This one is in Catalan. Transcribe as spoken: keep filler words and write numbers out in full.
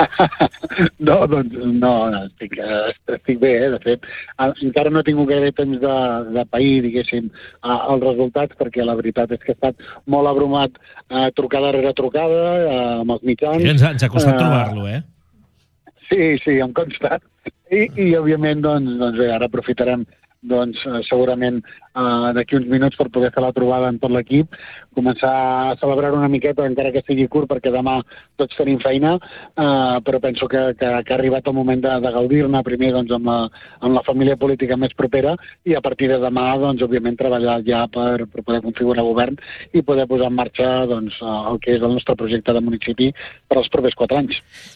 No, doncs no, no estic, estic bé, eh? De fet, encara no he tingut gaire temps de, de pair, diguéssim, els resultats, perquè la veritat és que he estat molt abrumat, eh, trucada rere trucada, eh, amb els mitjans. Sí, ens ha, ens ha costat uh, trobar-lo, eh? Sí, sí, em consta. I, i òbviament, doncs, doncs bé, ara aprofitarem doncs segurament eh, d'aquí uns minuts per poder fer la trobada amb tot l'equip, començar a celebrar una miqueta, encara que sigui curt, perquè demà tots tenim feina, eh, però penso que, que, que ha arribat el moment de, de gaudir-ne primer doncs, amb, la, amb la família política més propera i a partir de demà, doncs, òbviament, treballar ja per, per poder configurar govern i poder posar en marxa doncs, el que és el nostre projecte de municipi per als propers quatre anys.